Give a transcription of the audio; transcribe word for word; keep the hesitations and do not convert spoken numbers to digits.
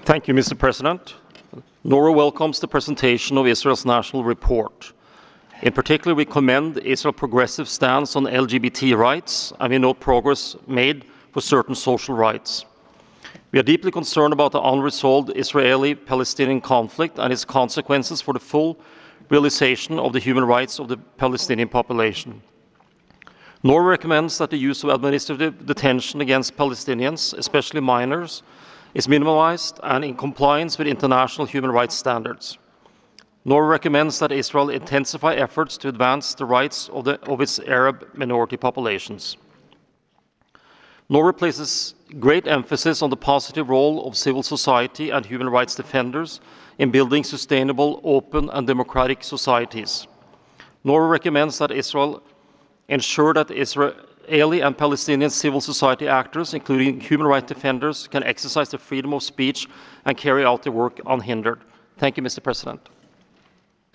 Thank you, Mister President. Norway welcomes the presentation of Israel's national report. In particular, we commend Israel's progressive stance on L G B T rights, and we note progress made for certain social rights. We are deeply concerned about the unresolved Israeli-Palestinian conflict and its consequences for the full realization of the human rights of the Palestinian population. Norway recommends that the use of administrative detention against Palestinians, especially minors, is minimized and in compliance with international human rights standards. Norway recommends that Israel intensify efforts to advance the rights of, the, of its Arab minority populations. Norway places great emphasis on the positive role of civil society and human rights defenders in building sustainable, open, and democratic societies. Norway recommends that Israel ensure that Israeli and Palestinian civil society actors, including human rights defenders, can exercise the freedom of speech and carry out their work unhindered. Thank you, Mister President.